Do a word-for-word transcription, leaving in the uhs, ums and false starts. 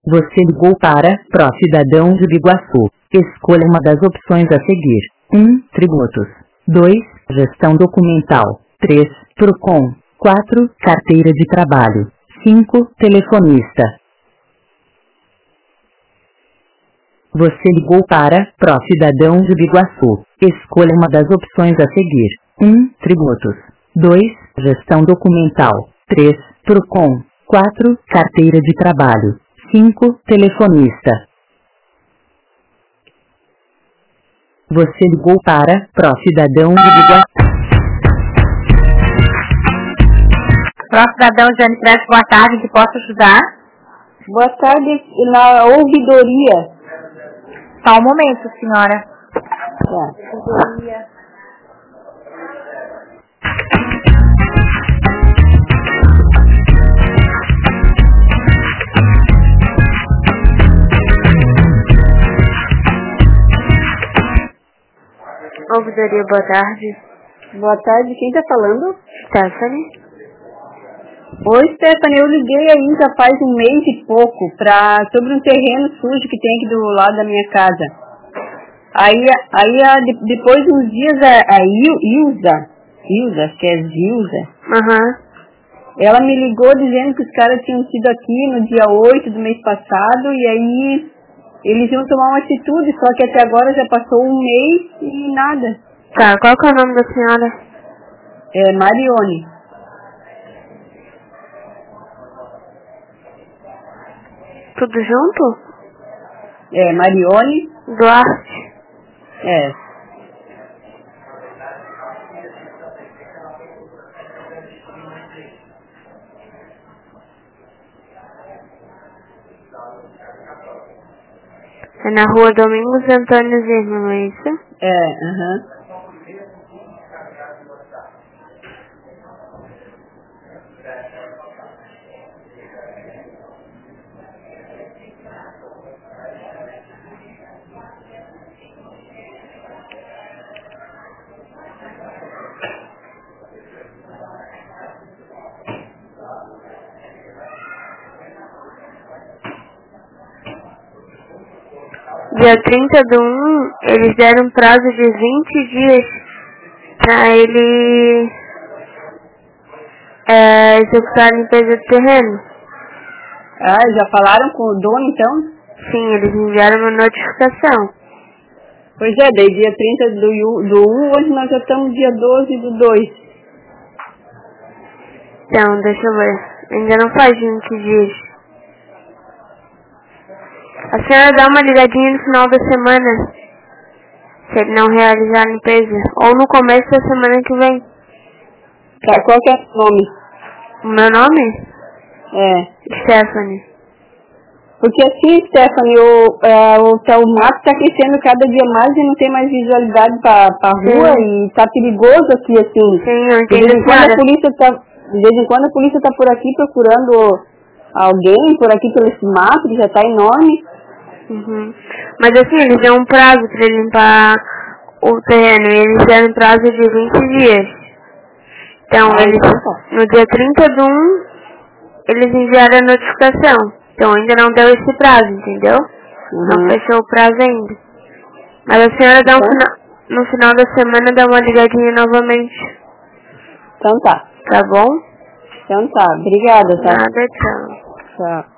Você ligou para Pró-Cidadão de Biguaçu. Escolha uma das opções a seguir. um. Tributos. dois. Gestão documental. três. Procon. quatro. Carteira de trabalho. cinco. Telefonista. Você ligou para Pró-Cidadão de Biguaçu. Escolha uma das opções a seguir. um. Tributos. dois. Gestão documental. três. Procon. quatro. Carteira de trabalho. cinco. Telefonista. Você ligou para Pró-Cidadão de Biguaçu. Pró-Cidadão de Anipress, boa tarde, que posso ajudar? Boa tarde, na ouvidoria. Só um momento, senhora. Tá. Ouvidoria. Ouvidoria, boa tarde. Boa tarde, quem tá falando? Stephanie. Oi, Stephanie, eu liguei aí já faz um mês e pouco pra, sobre um terreno sujo que tem aqui do lado da minha casa. Aí, aí a, de, depois de uns dias a, a Il, Ilza, Ilza, acho que é Zilza, Aham. ela me ligou dizendo que os caras tinham sido aqui no dia oito do mês passado e aí eles iam tomar uma atitude, só que até agora já passou um mês e nada. Tá, qual que é o nome da senhora? É Marione. Tudo junto? É, Marione. Duarte. É. É na rua Domingos Antônio Zirma, não é isso? É, aham. Uhum. Dia trinta do um, eles deram um prazo de vinte dias pra ele é, executar a limpeza do terreno. Ah, já falaram com o dono então? Sim, eles enviaram uma notificação. Pois é, daí dia trinta do um, hoje nós já estamos dia doze do dois. Então, deixa eu ver. Ainda não faz vinte dias. A senhora dá uma ligadinha no final da semana, se ele não realizar a limpeza, ou no começo da semana que vem. Tá, qual que é o nome? O meu nome? É. Stephanie. Porque assim, Stephanie, o, é, o, tá, o mato tá crescendo cada dia mais e não tem mais visualidade pra, pra rua e tá perigoso aqui, assim. Sim, eu De entendo, vez em quando senhora. a polícia tá, de vez em quando a polícia tá por aqui procurando alguém, por aqui pelo esse mato, que já tá enorme. Uhum. Mas assim, eles dão um prazo pra limpar o terreno e eles deram um prazo de vinte dias. Então, Ah, eles, então tá. no dia trinta do um, eles enviaram a notificação. Então, ainda não deu esse prazo, entendeu? Uhum. Não fechou o prazo ainda. Mas a senhora dá um Então? fina, no final da semana dá uma ligadinha novamente. Então tá. Tá bom? Então tá. Obrigada, tá? Nada, tchau. Tchau.